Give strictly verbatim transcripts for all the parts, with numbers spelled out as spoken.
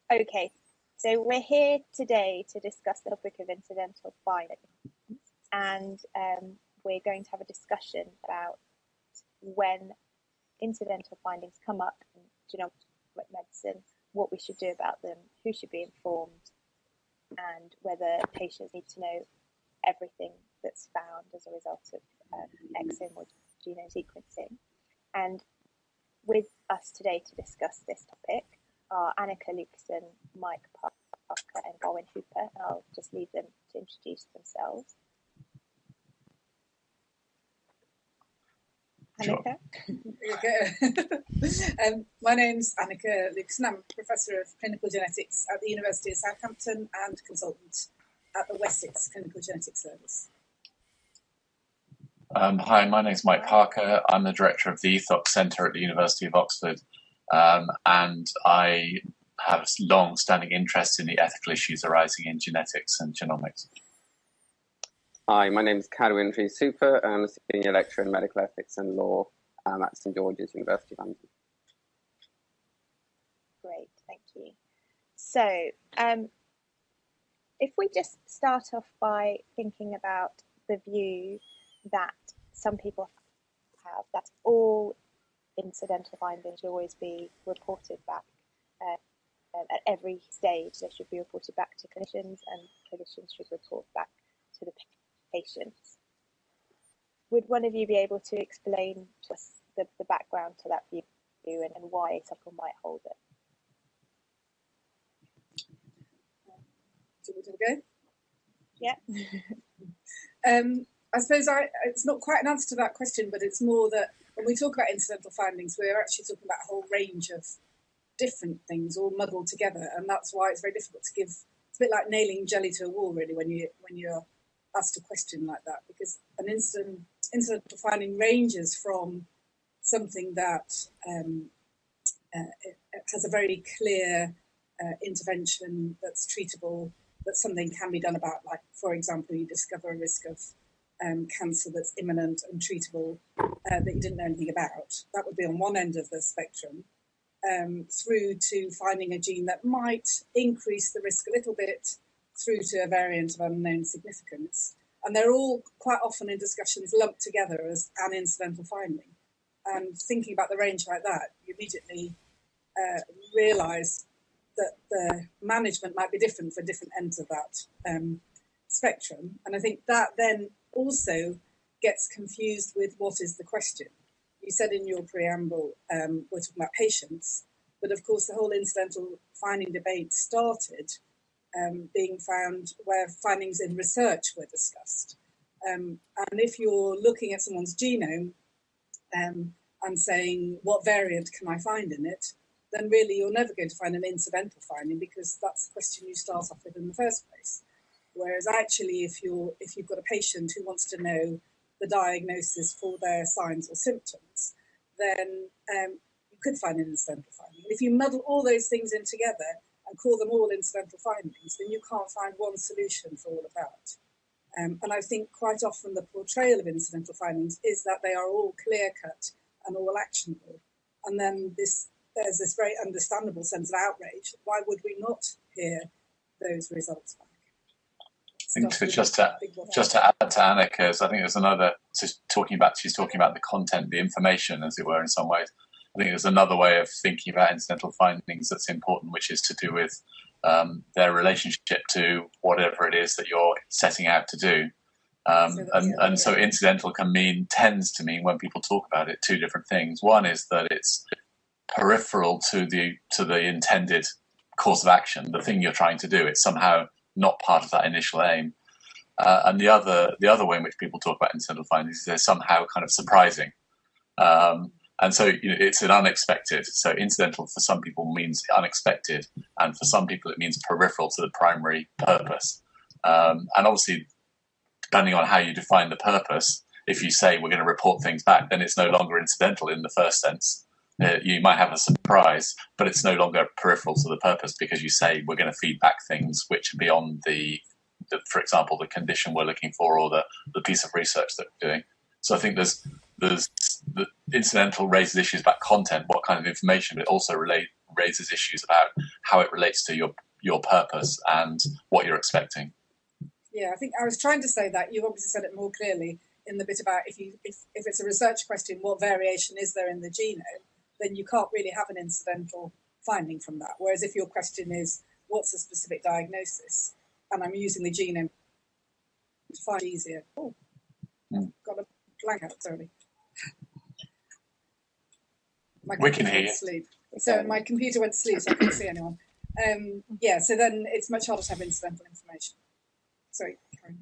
Okay, so we're here today to discuss the topic of incidental findings, and um, we're going to have a discussion about when incidental findings come up in genomic medicine, what we should do about them, who should be informed, and whether patients need to know everything that's found as a result of um, exome or genome sequencing. And with us today to discuss this topic are Annika Lucassen, Mike Parker, and Garwin Hooper. And I'll just leave them to introduce themselves. Annika? Sure. um, my name's Annika Lucassen. I'm a Professor of Clinical Genetics at the University of Southampton and consultant at the Wessex Clinical Genetics Service. Um, hi, my name's Mike Parker. I'm the Director of the Ethox Centre at the University of Oxford, um, and I have a long-standing interest in the ethical issues arising in genetics and genomics. Hi, my name is Cadwyn Hooper. I'm a Senior Lecturer in Medical Ethics and Law um, at St George's, University of London. Great, thank you. So, um, if we just start off by thinking about the view that some people have, that all incidental findings should always be reported back uh, at every stage. They should be reported back to clinicians, and clinicians should report back to the patients. Would one of you be able to explain to us the, the background to that view and, and why someone might hold it? Do we go? Yeah. um, I suppose I, it's not quite an answer to that question, but it's more that when we talk about incidental findings, we're actually talking about a whole range of different things all muddled together, and that's why it's very difficult to give. It's a bit like nailing jelly to a wall, really, when you when you're asked a question like that, because an incident, incidental finding ranges from something that um, uh, it, it has a very clear uh, intervention that's treatable, that something can be done about, like, for example, you discover a risk of um, cancer that's imminent and treatable uh, that you didn't know anything about. That would be on one end of the spectrum, um, through to finding a gene that might increase the risk a little bit, through to a variant of unknown significance. And they're all quite often in discussions lumped together as an incidental finding. And thinking about the range like that, you immediately uh, realise that the management might be different for different ends of that um, spectrum. And I think that then also gets confused with what is the question. You said in your preamble, um, we're talking about patients, but of course the whole incidental finding debate started Um, being found where findings in research were discussed. Um, and if you're looking at someone's genome um, and saying, what variant can I find in it, then really you're never going to find an incidental finding, because that's the question you start off with in the first place. Whereas actually, if you're if you've got a patient who wants to know the diagnosis for their signs or symptoms, then um, you could find an incidental finding. And if you muddle all those things in together and call them all incidental findings, then you can't find one solution for all of that. Um, and I think quite often the portrayal of incidental findings is that they are all clear-cut and all actionable. And then this there's this very understandable sense of outrage. Why would we not hear those results back? I think to just to, just to add to Annika's, I think there's another, so talking about, she's talking about the content, the information, as it were, in some ways. I think there's another way of thinking about incidental findings that's important, which is to do with um, their relationship to whatever it is that you're setting out to do. Um, so and, yeah, and so incidental can mean, tends to mean, when people talk about it, two different things. One is that it's peripheral to the to the intended course of action, the thing you're trying to do. It's somehow not part of that initial aim. Uh, and the other the other way in which people talk about incidental findings is they're somehow kind of surprising. Um, And so, you know, it's an unexpected. So incidental for some people means unexpected, and for some people it means peripheral to the primary purpose. Um, and obviously, depending on how you define the purpose, if you say we're going to report things back, then it's no longer incidental in the first sense. Uh, you might have a surprise, but it's no longer peripheral to the purpose, because you say we're going to feed back things which are beyond the, the for example, the condition we're looking for, or the, the piece of research that we're doing. So I think there's there's the incidental raises issues about content, what kind of information, but it also relate, raises issues about how it relates to your your purpose and what you're expecting. Yeah, I think I was trying to say that. You obviously said it more clearly in the bit about if you if, if it's a research question, what variation is there in the genome, then you can't really have an incidental finding from that. Whereas if your question is, what's a specific diagnosis, and I'm using the genome to find it easier. Oh, mm. Got a blank out, sorry. My we can hear you. Sleep. So my computer went to sleep, so I couldn't see anyone. Um, yeah, so then it's much harder to have incidental information. Sorry, Karen.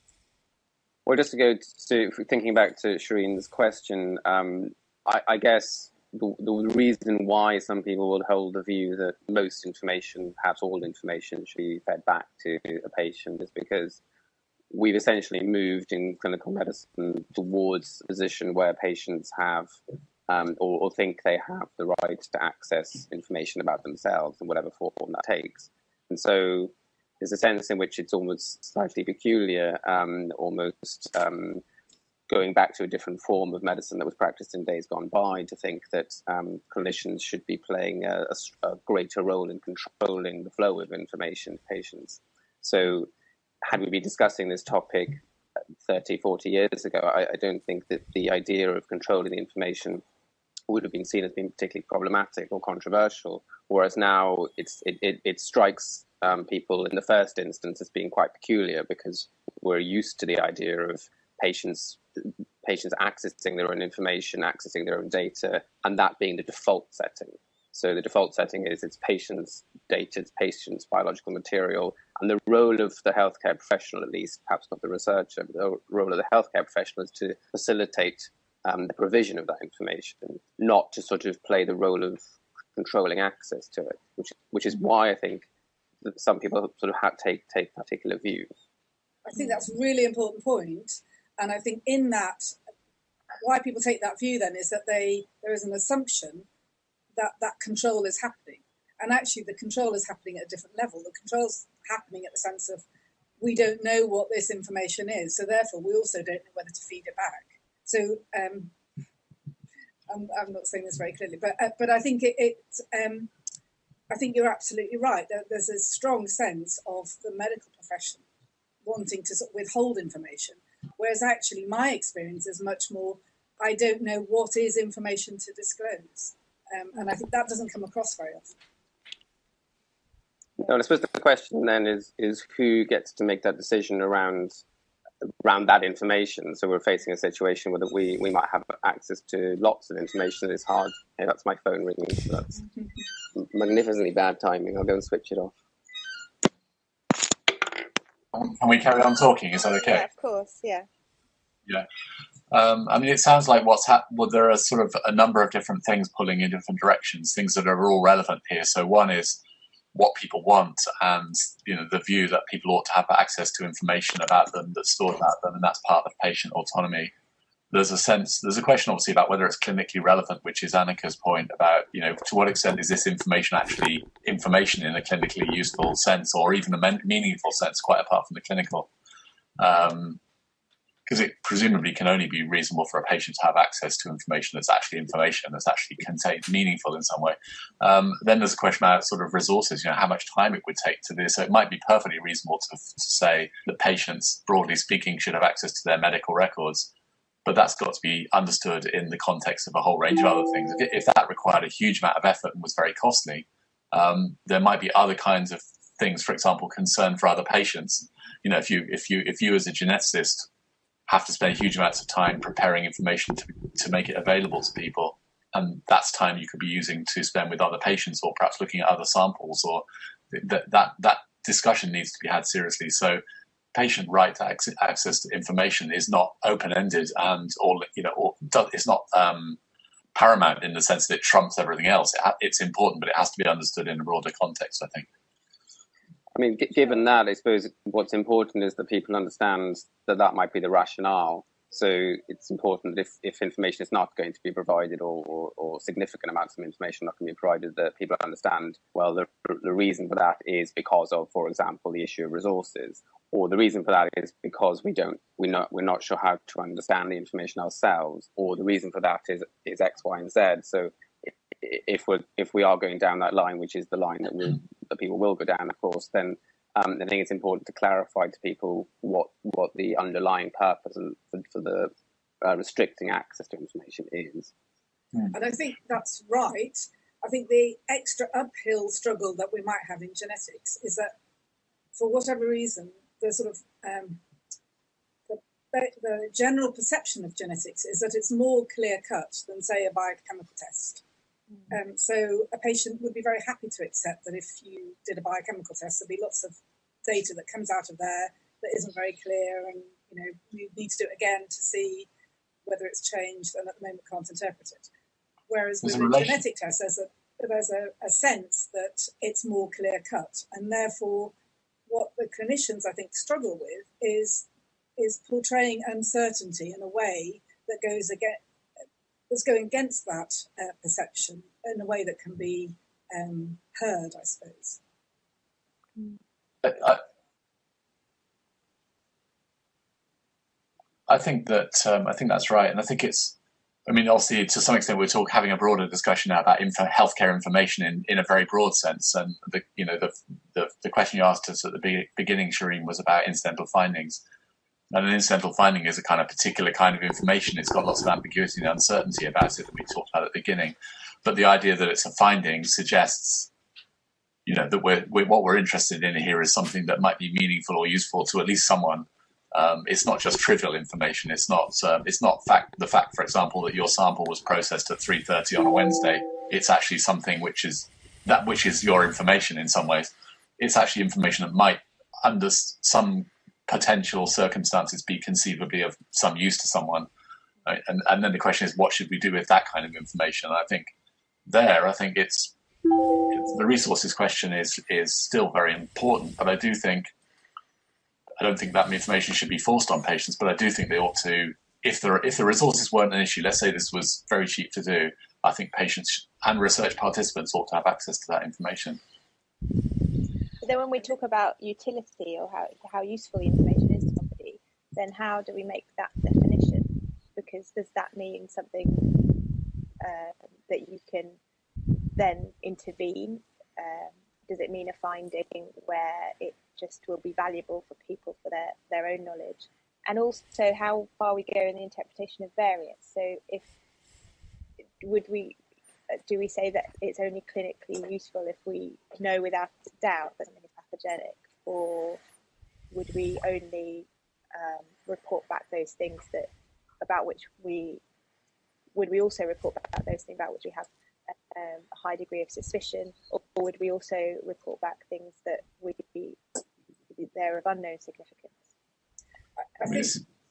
Well, just to go to thinking back to Shireen's question, um, I, I guess the, the reason why some people would hold the view that most information, perhaps all information, should be fed back to a patient is because we've essentially moved in clinical medicine towards a position where patients have um, or, or think they have the right to access information about themselves in whatever form that takes. And so there's a sense in which it's almost slightly peculiar, um, almost um, going back to a different form of medicine that was practiced in days gone by, to think that um, clinicians should be playing a, a, a greater role in controlling the flow of information to patients. So had we been discussing this topic thirty, forty years ago, I, I don't think that the idea of controlling the information would have been seen as being particularly problematic or controversial, whereas now it's, it, it, it strikes um, people in the first instance as being quite peculiar because we're used to the idea of patients patients accessing their own information, accessing their own data, and that being the default setting. So the default setting is it's patients' data, it's patients' biological material, and the role of the healthcare professional, at least, perhaps not the researcher, but the role of the healthcare professional is to facilitate um, the provision of that information, not to sort of play the role of controlling access to it, which which is why I think that some people sort of have take take particular views. I think that's a really important point, and I think in that, why people take that view then is that they there is an assumption that that control is happening. And actually the control is happening at a different level. The control's happening at the sense of we don't know what this information is, so therefore we also don't know whether to feed it back. So um, I'm, I'm not saying this very clearly, but uh, but I think it, it um, I think you're absolutely right. There, there's a strong sense of the medical profession wanting to sort of withhold information, whereas actually my experience is much more, I don't know what is information to disclose. Um, and I think that doesn't come across very often. No, I suppose the question then is is who gets to make that decision around around that information. So we're facing a situation where we, we might have access to lots of information that is hard. Hey, that's my phone ringing. So that's magnificently bad timing. I'll go and switch it off. Can we carry on talking? Is that okay? Yeah, of course, yeah. Yeah. Um, I mean, it sounds like what's happened, well, there are sort of a number of different things pulling in different directions, things that are all relevant here. So one is what people want and, you know, the view that people ought to have access to information about them that's stored about them, and that's part of patient autonomy. There's a sense, there's a question obviously about whether it's clinically relevant, which is Annika's point about, you know, to what extent is this information actually information in a clinically useful sense or even a meaningful sense, quite apart from the clinical. Um, because it presumably can only be reasonable for a patient to have access to information that's actually information, that's actually contained, meaningful in some way. Um, then there's a question about sort of resources, you know, how much time it would take to do. So it might be perfectly reasonable to, to say that patients, broadly speaking, should have access to their medical records, but that's got to be understood in the context of a whole range of other things. If, if that required a huge amount of effort and was very costly, um, there might be other kinds of things, for example, concern for other patients. You know, if you if you if you as a geneticist have to spend huge amounts of time preparing information to to make it available to people, and that's time you could be using to spend with other patients or perhaps looking at other samples, or that that that discussion needs to be had seriously. So patient right to access to information is not open-ended and or you know or it's not um, paramount in the sense that it trumps everything else. It, it's important, but it has to be understood in a broader context, I think. I mean, g- given that, I suppose what's important is that people understand that that might be the rationale. So it's important that if, if information is not going to be provided or, or, or significant amounts of information not going to be provided, that people understand, well, the, the reason for that is because of, for example, the issue of resources, or the reason for that is because we don't, we're not, we're not sure how to understand the information ourselves, or the reason for that is, is X, Y, and Z. So if we if we are going down that line, which is the line that we that people will go down, of course, then um, I think it's important to clarify to people what what the underlying purpose and for, for the uh, restricting access to information is. And I think that's right. I think the extra uphill struggle that we might have in genetics is that, for whatever reason, the sort of um, the, the general perception of genetics is that it's more clear-cut than, say, a biochemical test. Mm-hmm. Um, so a patient would be very happy to accept that if you did a biochemical test, there'd be lots of data that comes out of there that isn't very clear, and you know you need to do it again to see whether it's changed, and at the moment can't interpret it. Whereas with a genetic test, there's a there's a, a sense that it's more clear cut, and therefore, what the clinicians I think struggle with is is portraying uncertainty in a way that goes against that's going against that uh, perception in a way that can be um, heard, I suppose. I, I, I think that um, I think that's right, and I think it's. I mean, obviously, to some extent, we're talking having a broader discussion now about info, healthcare information in, in a very broad sense. And the you know the the, the question you asked us at the be- beginning, Shireen, was about incidental findings. And an incidental finding is a kind of particular kind of information. It's got lots of ambiguity and uncertainty about it that we talked about at the beginning. But the idea that it's a finding suggests, you know, that we're, we're what we're interested in here is something that might be meaningful or useful to at least someone. Um, it's not just trivial information. It's not. Um, it's not fact. The fact, for example, that your sample was processed at three thirty on a Wednesday. It's actually something which is that which is your information in some ways. It's actually information that might, under some potential circumstances, be conceivably of some use to someone. Right? And and then the question is, what should we do with that kind of information? And I think there, I think it's, it's the resources question is is still very important. But I do think. I don't think that information should be forced on patients, but I do think they ought to, if the, if the resources weren't an issue, let's say this was very cheap to do, I think patients and research participants ought to have access to that information. But then when we talk about utility or how, how useful the information is to somebody, then how do we make that definition? Because does that mean something uh, that you can then intervene? Um, does it mean a finding where it just will be valuable for people for their, their own knowledge? And also how far we go in the interpretation of variants. So if would we do we say that it's only clinically useful if we know without doubt that something is pathogenic, or would we only um, report back those things that about which we would we also report back those things about which we have um, a high degree of suspicion, or, or would we also report back things that would be they're of unknown significance? I, think...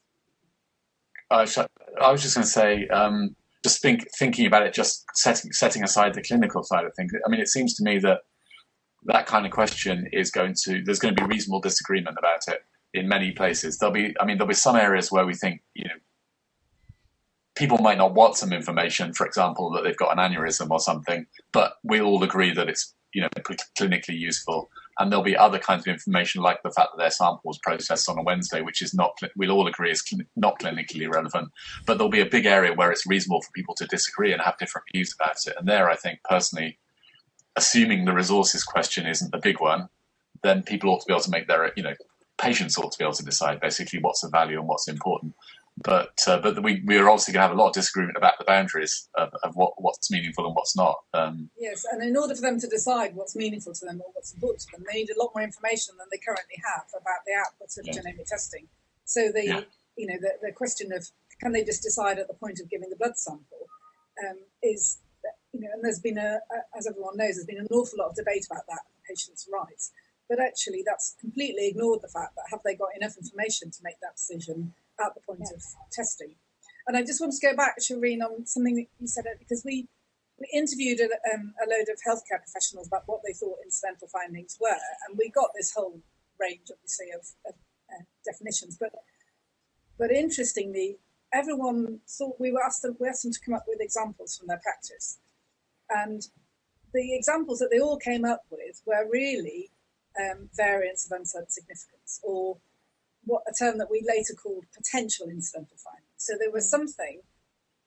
uh, I was just going to say, um, just think, thinking about it, just setting setting aside the clinical side of things. I mean, it seems to me that that kind of question is going to there's going to be reasonable disagreement about it in many places. There'll be, I mean, there'll be some areas where we think, you know, people might not want some information, for example, that they've got an aneurysm or something, but we'll all agree that it's, you know, clinically useful. And there'll be other kinds of information, like the fact that their sample was processed on a Wednesday, which is not, we'll all agree is cl- not clinically relevant. But there'll be a big area where it's reasonable for people to disagree and have different views about it. And there, I think, personally, assuming the resources question isn't the big one, then people ought to be able to make their, you know, patients ought to be able to decide basically what's of value and what's important. But uh, but we we're obviously going to have a lot of disagreement about the boundaries of, of what, what's meaningful and what's not. Um, yes, and in order for them to decide what's meaningful to them or what's important to them, they need a lot more information than they currently have about the outputs of yeah. genomic testing. So the yeah. you know the, the question of can they just decide at the point of giving the blood sample um, is you know, and there's been a, a as everyone knows, there's been an awful lot of debate about that patients' rights. But actually, that's completely ignored the fact that have they got enough information to make that decision at the point yeah. of testing. And I just want to go back, Shireen, on something that you said, because we, we interviewed a, um, a load of healthcare professionals about what they thought incidental findings were, and we got this whole range, obviously, of, of uh, definitions. But but interestingly, everyone thought we were asked them, we asked them to come up with examples from their practice. And the examples that they all came up with were really um, variants of uncertain significance, or what a term that we later called potential incidental findings. So there was something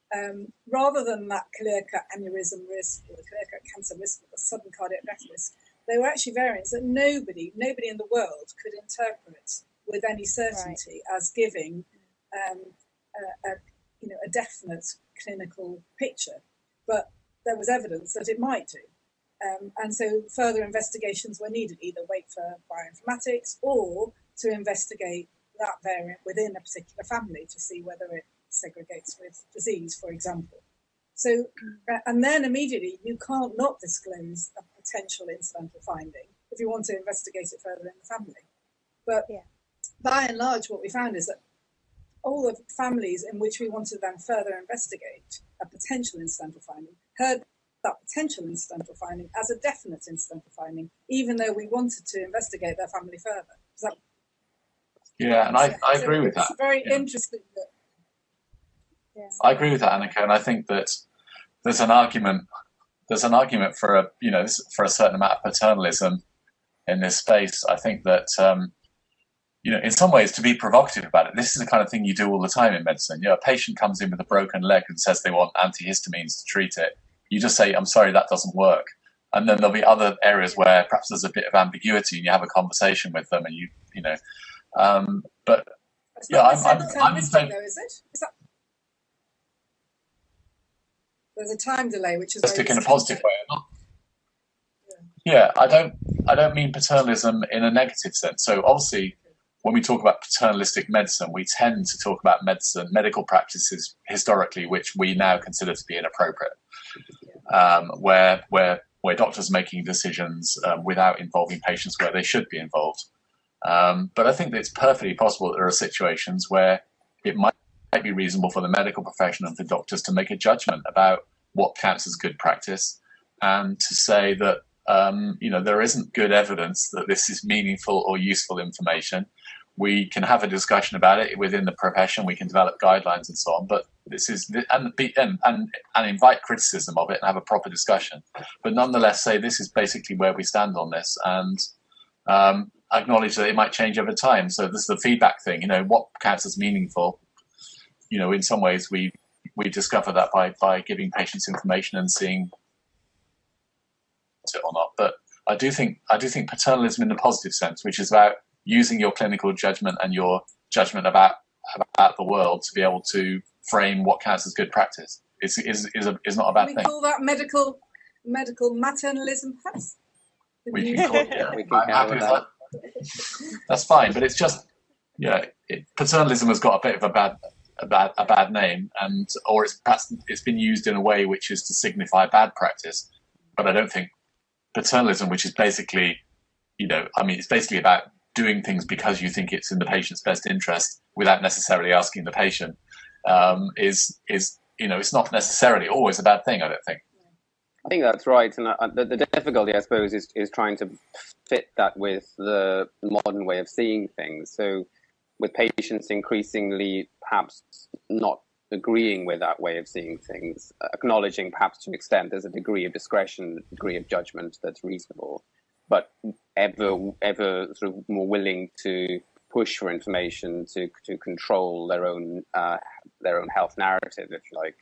um, rather than that clear-cut aneurysm risk or the clear-cut cancer risk or the sudden cardiac death risk, they were actually variants that nobody, nobody in the world could interpret with any certainty right. as giving um, a, a, you know, a definite clinical picture. But there was evidence that it might do. Um, and so further investigations were needed, either wait for bioinformatics or to investigate that variant within a particular family to see whether it segregates with disease, for example. So, uh, and then immediately you can't not disclose a potential incidental finding if you want to investigate it further in the family. But yeah. by and large, what we found is that all the families in which we wanted to then further investigate a potential incidental finding heard that potential incidental finding as a definite incidental finding, even though we wanted to investigate their family further. Does that yeah, and I, I agree so with that. It's very yeah. interesting. That, yeah. I agree with that, Annika, and I think that there's an argument. There's an argument for a you know for a certain amount of paternalism in this space. I think that um, you know, in some ways, to be provocative about it, this is the kind of thing you do all the time in medicine. You know, a patient comes in with a broken leg and says they want antihistamines to treat it. You just say, "I'm sorry, that doesn't work." And then there'll be other areas where perhaps there's a bit of ambiguity, and you have a conversation with them, and you you know. Um, but it's yeah, I'm, I'm, I'm, I'm, I'm saying, though, is it? Is that... There's a time delay, which is in a positive way. Not, yeah. yeah, I don't, I don't mean paternalism in a negative sense. So obviously, when we talk about paternalistic medicine, we tend to talk about medicine, medical practices historically, which we now consider to be inappropriate, um, where where where doctors are making decisions um, without involving patients where they should be involved. Um, but I think that it's perfectly possible that there are situations where it might, might be reasonable for the medical profession and for doctors to make a judgment about what counts as good practice, and to say that um, you know there isn't good evidence that this is meaningful or useful information. We can have a discussion about it within the profession. We can develop guidelines and so on. But this is and be, and, and and invite criticism of it and have a proper discussion. But nonetheless, say this is basically where we stand on this, and um, acknowledge that it might change over time. So this is the feedback thing. You know, what counts as meaningful? You know, in some ways we we discover that by by giving patients information and seeing it or not. But I do think I do think paternalism in the positive sense, which is about using your clinical judgment and your judgment about about the world to be able to frame what counts as good practice, is is is, a, is not a bad we thing. We call that medical medical maternalism, perhaps. We can call it. Yeah, we can happy with that. That's fine, but it's just yeah, it, paternalism has got a bit of a bad a bad a bad name, and or it's perhaps it's been used in a way which is to signify bad practice. But I don't think paternalism, which is basically, you know, I mean, it's basically about doing things because you think it's in the patient's best interest without necessarily asking the patient, um, is is you know, it's not necessarily always a bad thing. I don't think. I think that's right, and uh, the, the difficulty, I suppose, is is trying to fit that with the modern way of seeing things. So, with patients increasingly perhaps not agreeing with that way of seeing things, acknowledging perhaps to an extent there's a degree of discretion, a degree of judgment that's reasonable, but ever ever sort of more willing to push for information to to control their own uh, their own health narrative, if you like.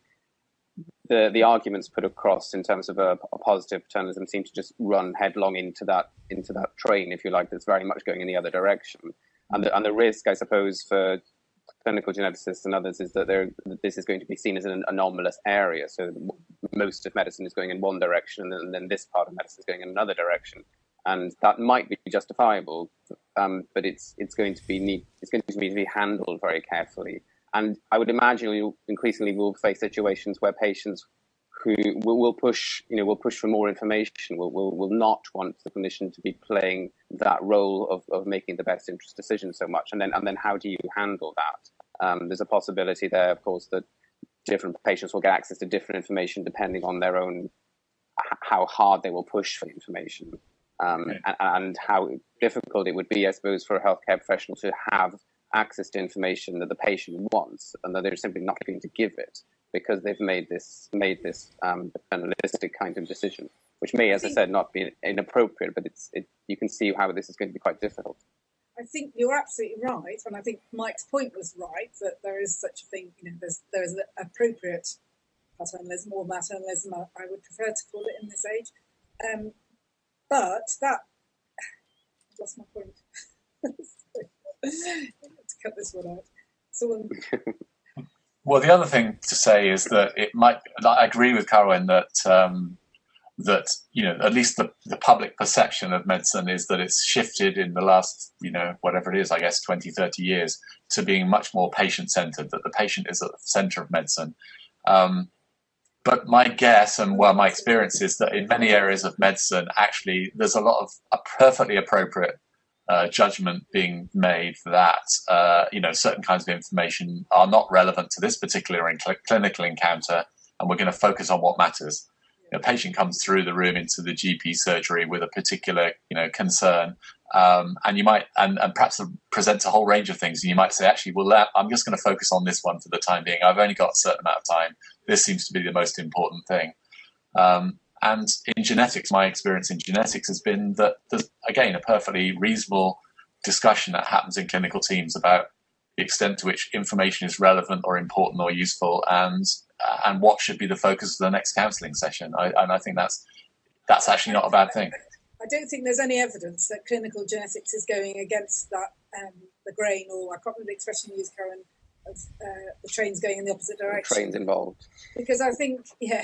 The the arguments put across in terms of a, a positive paternalism seem to just run headlong into that into that train, if you like, that's very much going in the other direction. And the and the risk, I suppose, for clinical geneticists and others is that there this is going to be seen as an anomalous area. So most of medicine is going in one direction, and then this part of medicine is going in another direction, and that might be justifiable, um, but it's it's going to be need it's going to need to be handled very carefully. And I would imagine you increasingly will face situations where patients who will, will push, you know, will push for more information, will, will will not want the clinician to be playing that role of, of making the best interest decision so much. And then and then how do you handle that? Um, there's a possibility there, of course, that different patients will get access to different information depending on their own, how hard they will push for information, um, okay. and, and how difficult it would be, I suppose, for a healthcare professional to have access to information that the patient wants, and that they're simply not going to give it because they've made this made this um, paternalistic kind of decision, which may, as I, I said, not be inappropriate, but it's it, you can see how this is going to be quite difficult. I think you're absolutely right, and I think Mike's point was right that there is such a thing. You know, there's there's appropriate paternalism or maternalism, I would prefer to call it in this age. Um, but that, I've lost my point. Let's cut this one out. Someone... Well, the other thing to say is that it might, I agree with Carolyn that, um, that, you know, at least the, the public perception of medicine is that it's shifted in the last, you know, whatever it is, I guess, twenty, thirty years to being much more patient-centered, that the patient is at the center of medicine. Um, but my guess and well, my experience is that in many areas of medicine, actually, there's a lot of a perfectly appropriate uh, judgment being made that, uh, you know, certain kinds of information are not relevant to this particular in cl- clinical encounter, and we're going to focus on what matters. A patient comes through the room into the G P surgery with a particular, you know, concern, um, and you might, and, and perhaps presents a whole range of things. And you might say, actually, well, I'm just going to focus on this one for the time being. I've only got a certain amount of time. This seems to be the most important thing. Um, and in genetics, my experience in genetics has been that there's, again, a perfectly reasonable discussion that happens in clinical teams about the extent to which information is relevant or important or useful, and uh, and what should be the focus of the next counselling session. I, and I think that's that's actually not a bad thing. I don't think there's any evidence that clinical genetics is going against that um, the grain, or I can't remember the expression you used, Karen, of uh, the trains going in the opposite direction. The trains involved. Because I think, yeah,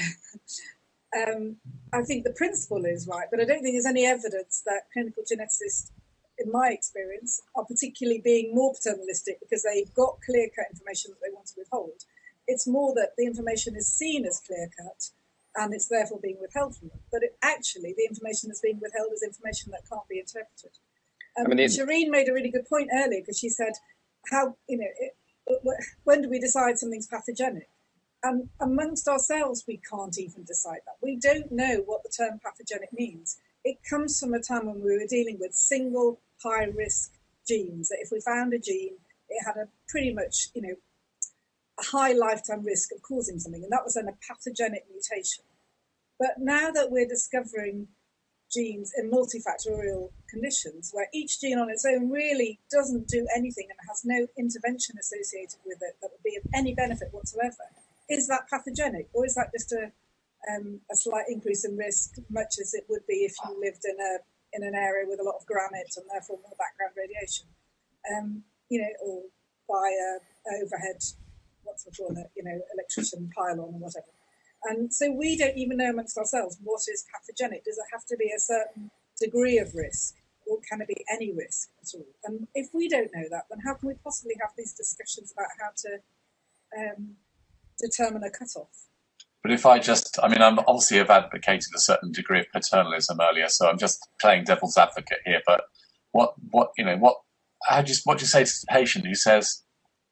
um, I think the principle is right, but I don't think there's any evidence that clinical geneticists, in my experience, are particularly being more paternalistic because they've got clear-cut information that they want to withhold. It's more that the information is seen as clear-cut and it's therefore being withheld from them. But it, actually, the information that's being withheld is information that can't be interpreted. Um, I mean, Shireen made a really good point earlier because she said, "How you know it, when do we decide something's pathogenic?" And amongst ourselves, we can't even decide that. We don't know what the term pathogenic means. It comes from a time when we were dealing with single high-risk genes. That if we found a gene, it had a pretty much, you know, a high lifetime risk of causing something, and that was then a pathogenic mutation. But now that we're discovering genes in multifactorial conditions, where each gene on its own really doesn't do anything and has no intervention associated with it that would be of any benefit whatsoever, is that pathogenic, or is that just a um, a slight increase in risk, much as it would be if you lived in a in an area with a lot of granite and therefore more background radiation, um, you know, or by a, a overhead, what's it called, you know, electrician pylon or whatever. And so we don't even know amongst ourselves what is pathogenic. Does it have to be a certain degree of risk, or can it be any risk at all? And if we don't know that, then how can we possibly have these discussions about how to um, determine a cutoff? But if I just, I mean, I'm obviously have advocated a certain degree of paternalism earlier, so I'm just playing devil's advocate here. But what, what, you know, what, how do you, what do you say to the patient who says,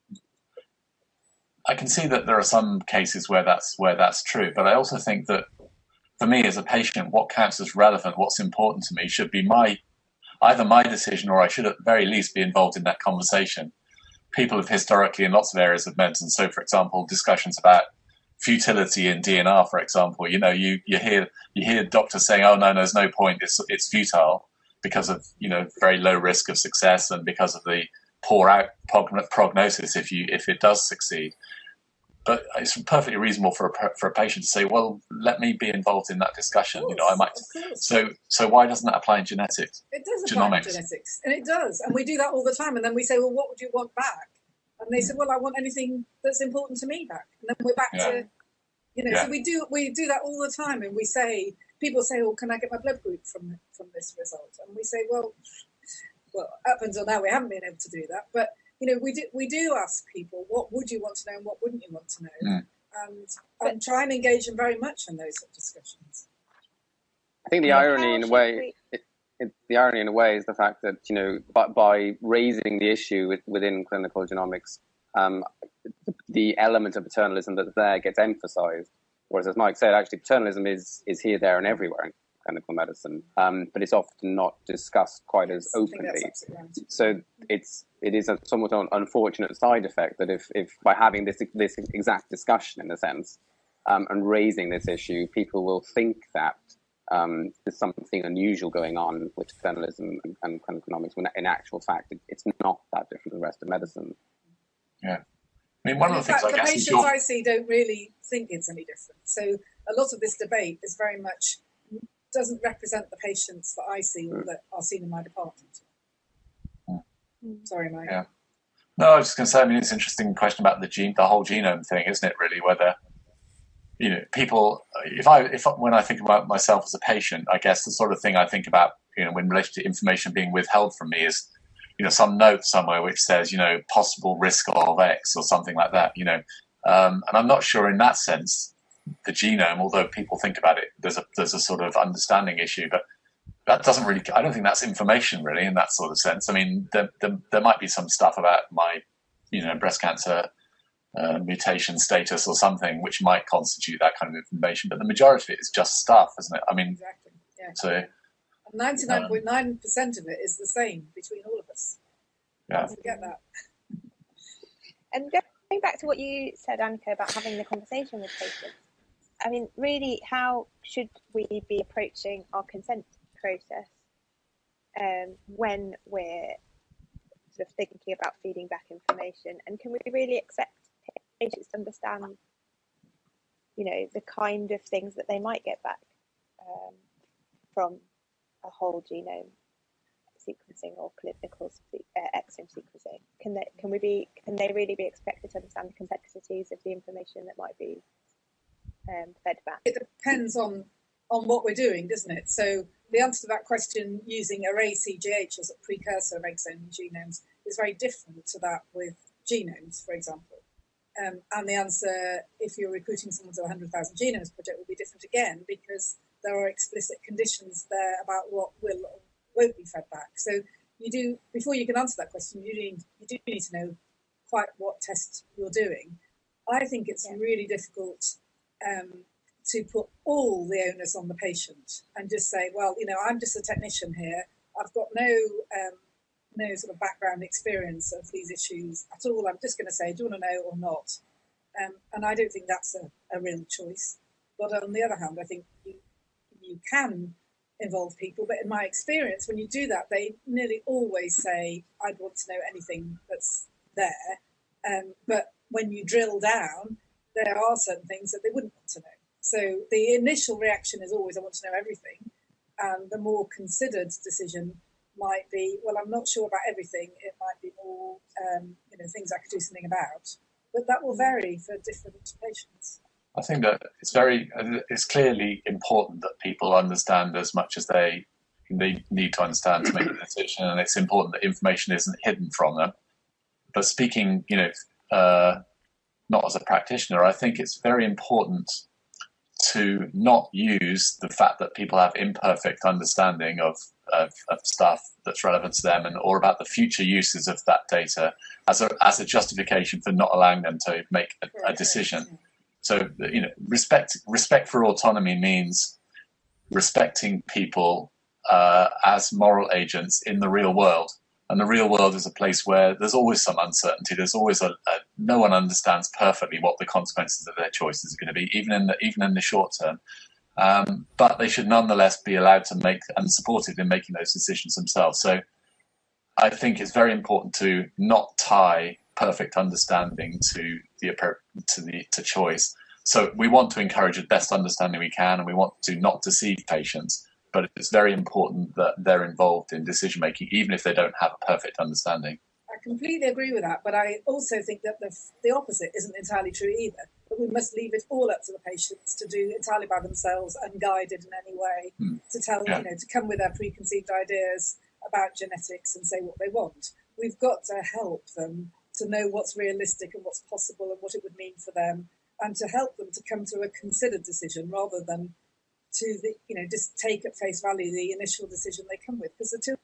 I can see that there are some cases where that's where that's true, but I also think that for me as a patient, what counts as relevant, what's important to me, should be my either my decision, or I should at the very least be involved in that conversation. People have historically, in lots of areas of medicine, so for example, discussions about futility in D N R, for example, you know, you, you hear you hear doctors saying, "Oh no, there's no point. It's it's futile because of, you know, very low risk of success and because of the poor out prognosis if you if it does succeed." But it's perfectly reasonable for a for a patient to say, "Well, let me be involved in that discussion." Course, you know, I might. So so why doesn't that apply in genetics? It does apply in genetics, and it does, and we do that all the time. And then we say, "Well, what would you want back?" And they said, "Well, I want anything that's important to me back." And then we're back yeah. to, you know, yeah. so we do we do that all the time. And we say, people say, "Oh, can I get my blood group from from this result?" And we say, "Well, well, up until now we haven't been able to do that." But you know, we do we do ask people, "What would you want to know, and what wouldn't you want to know?" Mm. And and try and engage them very much in those discussions. I think the irony, in a way. It, It, the irony in a way is the fact that, you know, by, by raising the issue with, within clinical genomics, um, the, the element of paternalism that's there gets emphasized. Whereas, as Mike said, actually paternalism is, is here, there and everywhere in clinical medicine, um, but it's often not discussed quite as openly. Right. So it's, it is a somewhat unfortunate side effect that if, if by having this, this exact discussion, in a sense, um, and raising this issue, people will think that Um, there's something unusual going on with paternalism and, and clinical economics, when in actual fact it, it's not that different from the rest of medicine. Yeah, I mean, one and of the fact, things I the guess patients is I see don't really think it's any different. So a lot of this debate is very much doesn't represent the patients that I see or that are seen in my department. Mm. Sorry, Mike. Yeah. No, I was just going to say, I mean, it's an interesting question about the gene, the whole genome thing, isn't it, really? Whether, you know, people, if I, if when I think about myself as a patient, I guess the sort of thing I think about, you know, in relation to information being withheld from me is, you know, some note somewhere which says, you know, possible risk of X or something like that, you know. Um, and I'm not sure in that sense, the genome, although people think about it, there's a there's a sort of understanding issue, but that doesn't really, I don't think that's information really in that sort of sense. I mean, there, there, there might be some stuff about my, you know, breast cancer uh, mutation status or something which might constitute that kind of information, but the majority of it is just stuff, isn't it? I mean, exactly. Yeah. So ninety-nine point nine percent of it is the same between all of us. Yeah. Forget that. And going back to what you said, Annika, about having the conversation with patients, I mean, really, how should we be approaching our consent process um, when we're sort of thinking about feeding back information? And can we really expect patients to understand, you know, the kind of things that they might get back um, from a whole genome sequencing or clinical uh, exome sequencing? Can they, can we be, can they really be expected to understand the complexities of the information that might be um, fed back? It depends on on what we're doing, doesn't it? So the answer to that question using array C G H as a precursor of exome genomes is very different to that with genomes, for example. Um, and the answer, if you're recruiting someone to a one hundred thousand genomes project, will be different again, because there are explicit conditions there about what will or won't be fed back. So you do, before you can answer that question, you, need, you do need to know quite what test you're doing. I think it's yeah. really difficult um, to put all the onus on the patient and just say, well, you know, I'm just a technician here. I've got no um, no sort of background experience of these issues at all. I'm just going to say, do you want to know or not? Um, and I don't think that's a, a real choice. But on the other hand, I think you, you can involve people. But in my experience, when you do that, they nearly always say, I'd want to know anything that's there. Um, but when you drill down, there are certain things that they wouldn't want to know. So the initial reaction is always, I want to know everything. And the more considered decision might be, well, I'm not sure about everything. It might be more, um, you know, things I could do something about. But that will vary for different patients. I think that it's very, it's clearly important that people understand as much as they they need to understand to make a decision, and it's important that information isn't hidden from them. But speaking, you know, uh, not as a practitioner, I think it's very important to not use the fact that people have imperfect understanding of, of, of stuff that's relevant to them and or about the future uses of that data as a as a justification for not allowing them to make a, a decision. So, you know, respect respect for autonomy means respecting people uh, as moral agents in the real world. And the real world is a place where there's always some uncertainty. There's always a, a no one understands perfectly what the consequences of their choices are going to be, even in the even in the short term. Um, but they should nonetheless be allowed to make and supported in making those decisions themselves. So, I think it's very important to not tie perfect understanding to the to the to choice. So we want to encourage the best understanding we can, and we want to not deceive patients. But it's very important that they're involved in decision making, even if they don't have a perfect understanding. I completely agree with that, but I also think that the the opposite isn't entirely true either. That we must leave it all up to the patients to do entirely by themselves, unguided in any way, hmm. to tell yeah. you know to come with their preconceived ideas about genetics and say what they want. We've got to help them to know what's realistic and what's possible and what it would mean for them, and to help them to come to a considered decision rather than to the, you know, just take at face value the initial decision they come with, because the two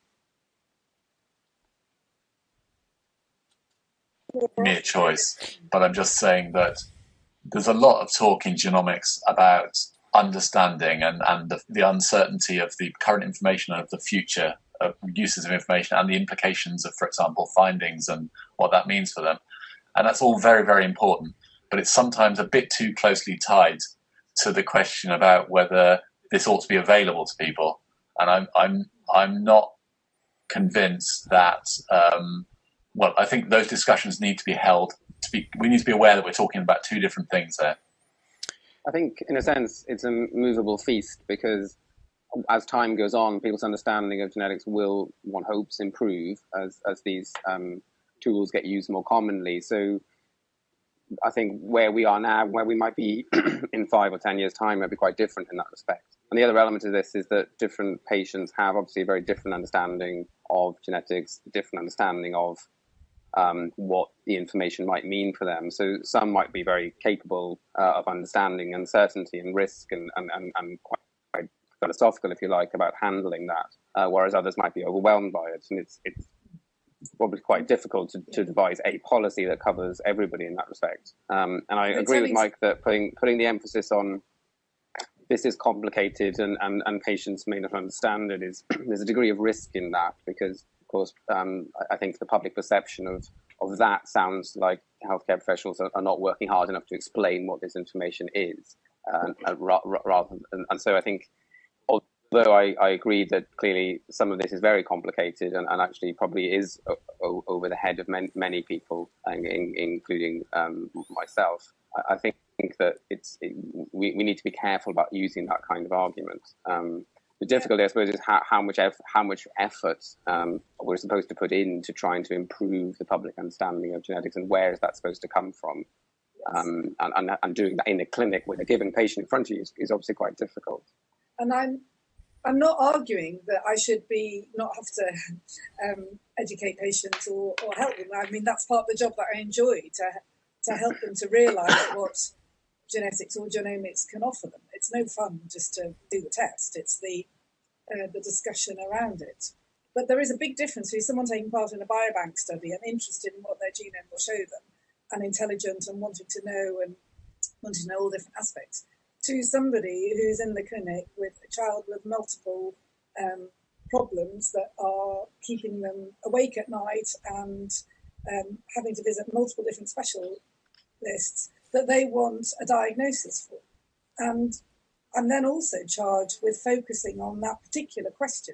mere choice. But I'm just saying that there's a lot of talk in genomics about understanding and, and the, the uncertainty of the current information and of the future of uses of information and the implications of, for example, findings and what that means for them. And that's all very, very important. But it's sometimes a bit too closely tied to the question about whether this ought to be available to people. And I'm I'm I'm not convinced that um, well, I think those discussions need to be held to be we need to be aware that we're talking about two different things there. I think, in a sense, it's a movable feast because as time goes on, people's understanding of genetics will, one hopes, improve as as these um, tools get used more commonly. So I think where we are now, where we might be in five or ten years' time, might be quite different in that respect. And the other element of this is that different patients have obviously a very different understanding of genetics, different understanding of um, what the information might mean for them. So some might be very capable uh, of understanding uncertainty and risk and, and, and, and quite, quite philosophical, if you like, about handling that, uh, whereas others might be overwhelmed by it. And it's, it's probably quite difficult to, to devise a policy that covers everybody in that respect. Um, and I agree with Mike that putting, putting the emphasis on this is complicated and, and, and patients may not understand it is there's a degree of risk in that because, of course, um, I think the public perception of, of that sounds like healthcare professionals are, are not working hard enough to explain what this information is. Uh, and, rather, and, and so I think, although I, I agree that clearly some of this is very complicated and, and actually probably is o- o- over the head of many, many people, in, in, including um, myself, I, I think that it's it, we, we need to be careful about using that kind of argument. Um, the difficulty, I suppose, is how, how much eff- how much effort um, we're supposed to put into trying to improve the public understanding of genetics, and where is that supposed to come from? Um, and, and, and doing that in a clinic with a given patient in front of you is, is obviously quite difficult. And I'm I'm not arguing that I should be not have to um, educate patients or, or help them. I mean, that's part of the job that I enjoy, to to help them to realise what genetics or genomics can offer them. It's no fun just to do the test. It's the uh, the discussion around it. But there is a big difference between someone taking part in a biobank study and interested in what their genome will show them, and intelligent and wanting to know and wanting to know all different aspects, to somebody who's in the clinic with a child with multiple um, problems that are keeping them awake at night and um, having to visit multiple different specialists that they want a diagnosis for. And I'm then also charged with focusing on that particular question.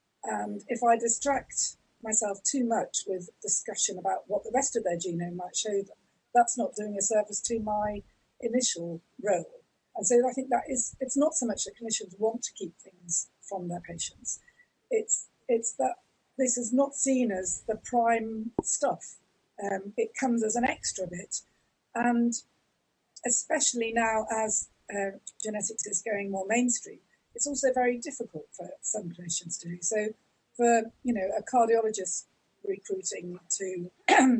And if I distract myself too much with discussion about what the rest of their genome might show them, that's not doing a service to my initial role. And so I think that is, it's not so much that clinicians want to keep things from their patients. It's it's that this is not seen as the prime stuff. Um, it comes as an extra bit. And especially now as uh, genetics is going more mainstream, it's also very difficult for some clinicians to do. So for, you know, a cardiologist recruiting to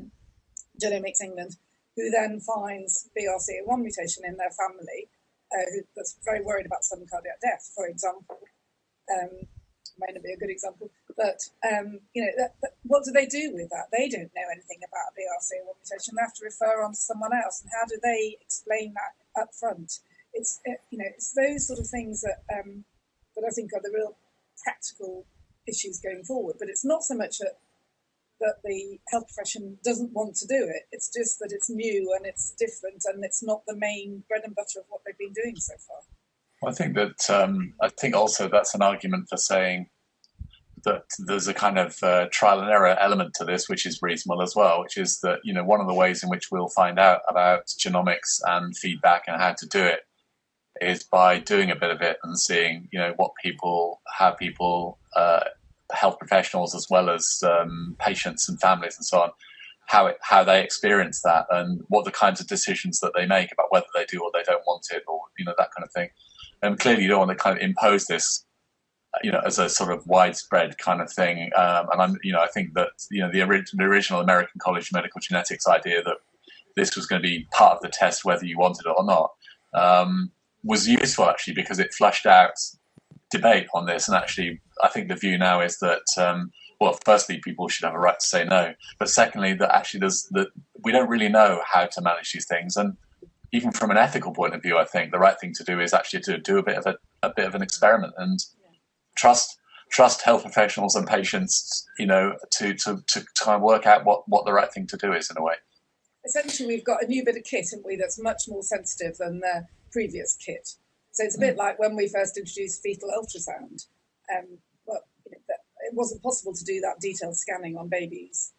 Genomics England, who then finds B R C A one mutation in their family, Uh, who, that's very worried about sudden cardiac death, for example, um, may not be a good example, but um, you know, that, that, what do they do with that? They don't know anything about B R C A one mutation. They have to refer on to someone else, and how do they explain that up front? It's it, you know, it's those sort of things that um, that I think are the real practical issues going forward. But it's not so much that that the health profession doesn't want to do it. It's just that it's new and it's different and it's not the main bread and butter of what they've been doing so far. Well, I think that um, I think also that's an argument for saying that there's a kind of uh, trial and error element to this, which is reasonable as well, which is that, you know, one of the ways in which we'll find out about genomics and feedback and how to do it is by doing a bit of it and seeing, you know, what people, how people, uh, health professionals as well as um, patients and families and so on, how it, how they experience that and what the kinds of decisions that they make about whether they do or they don't want it, or, you know, that kind of thing. And clearly you don't want to kind of impose this, you know, as a sort of widespread kind of thing. Um, and I'm, you know, I think that, you know, the, ori- the original American College of Medical Genetics idea that this was going to be part of the test whether you wanted it or not um, was useful actually, because it flushed out debate on this. And actually, I think the view now is that, um, well, firstly, people should have a right to say no, but secondly, that actually there's that we don't really know how to manage these things. And even from an ethical point of view, I think the right thing to do is actually to do a bit of a, a bit of an experiment and trust trust health professionals and patients, you know, to to to try and work out what, what the right thing to do is in a way. Essentially, we've got a new bit of kit, haven't we, that's much more sensitive than the previous kit. So it's a bit mm. like when we first introduced fetal ultrasound. Um, well, you know, that, it wasn't possible to do that detailed scanning on babies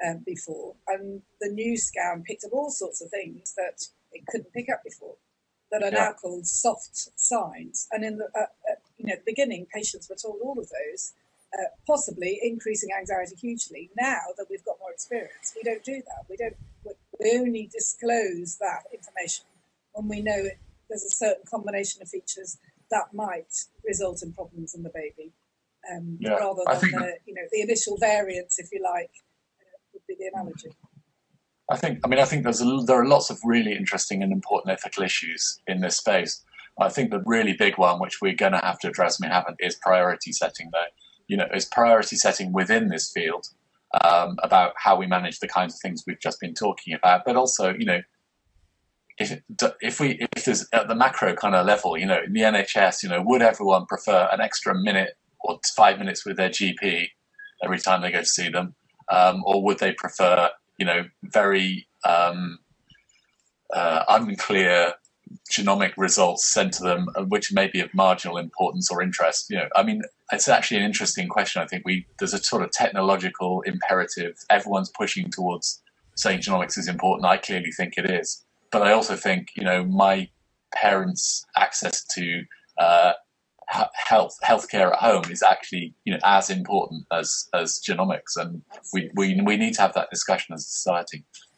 um, before, and the new scan picked up all sorts of things that it couldn't pick up before, that are yeah. now called soft signs. And in the uh, uh, you know the beginning, patients were told all of those, uh, possibly increasing anxiety hugely. Now that we've got more experience, we don't do that. We don't. We only disclose that information when we know it, there's a certain combination of features that might result in problems in the baby, um, yeah, rather than the, you know, the initial variants, if you like, uh, would be the analogy. I think, I mean, I think there's a, there are lots of really interesting and important ethical issues in this space. I think the really big one, which we're going to have to address, and we haven't, is priority setting, though. You know, is priority setting within this field um, about how we manage the kinds of things we've just been talking about, but also, you know, if if we if there's at the macro kind of level, you know, in the N H S, you know, would everyone prefer an extra minute or five minutes with their G P every time they go to see them, um, or would they prefer, you know, very um, uh, unclear genomic results sent to them, which may be of marginal importance or interest? You know, I mean, it's actually an interesting question. I think we there's a sort of technological imperative. Everyone's pushing towards saying genomics is important. I clearly think it is. But I also think, you know, my parents' access to uh, health healthcare at home is actually, you know, as important as, as genomics, and we, we we need to have that discussion as a society.